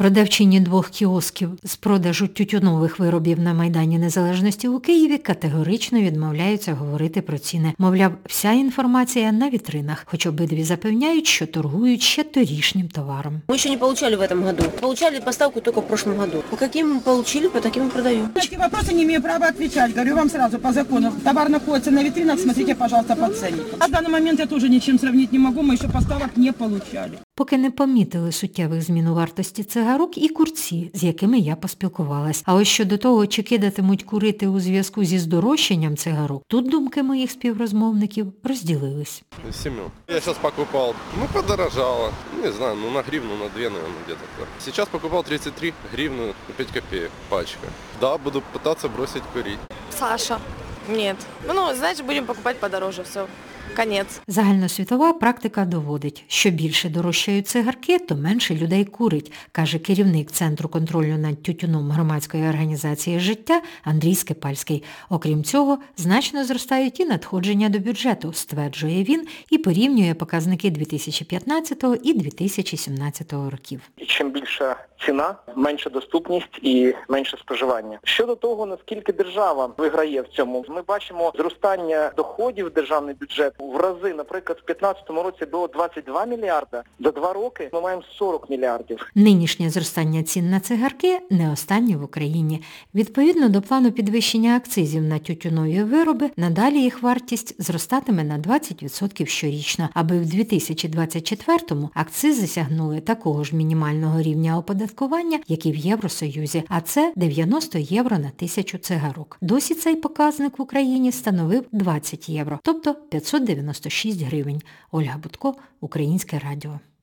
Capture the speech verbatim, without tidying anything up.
Продавчині двох кіосків з продажу тютюнових виробів на Майдані Незалежності у Києві категорично відмовляються говорити про ціни. Мовляв, вся інформація на вітринах, хоч обидві запевняють, що торгують ще торішнім товаром. Ми ще не отримали в цьому році. Получали поставку тільки в прошлом году. По яким ми отримали, по таким і продаємо. Такі питання не маю права відповідати. Говорю вам сразу по закону. Товар знаходиться на вітринах, смотрите, пожалуйста, по ціні. На даний момент я теж нічим сравнити не можу, ми ще поставок не отримали. Поки не помітили суттєвих змін у вартості цигарок і курці, з якими я поспілкувалась. А ось щодо того, чи кидатимуть курити у зв'язку зі здорожчанням цигарок, тут думки моїх співрозмовників розділились. Семен. Я сейчас покупал. Ну, подорожало. Не знаю, ну на гривну, на две, наверное, где-то так. Сейчас покупал тридцать три гривны, пять копеек пачка. Да, буду пытаться бросить курить. Саша. Нет. Ну, значит, будем покупать подороже, все. Конець. Загальносвітова практика доводить, що більше дорожчають цигарки, то менше людей курить, каже керівник Центру контролю над тютюном громадської організації «Життя» Андрій Скипальський. Окрім цього, значно зростають і надходження до бюджету, стверджує він, і порівнює показники дві тисячі п'ятнадцятого і дві тисячі сімнадцятого років. І чим більша ціна, менша доступність і менше споживання. Щодо того, наскільки держава виграє в цьому, ми бачимо зростання доходів в державний бюджет в рази, наприклад, в п'ятнадцятому році було двадцять два мільярда, за два роки ми маємо сорок мільярдів. Нинішнє зростання цін на цигарки не останнє в Україні. Відповідно до плану підвищення акцизів на тютюнові вироби, надалі їх вартість зростатиме на двадцять відсотків щорічно, аби в дві тисячі двадцять четвертому акцизи сягнули такого ж мінімального рівня оподаткування, як і в Євросоюзі, а це дев'яносто євро на тисячу цигарок. Досі цей показник в Україні становив двадцять євро, тобто п'ятсот дев'яносто шість гривень. Ольга Будко, Українське радіо.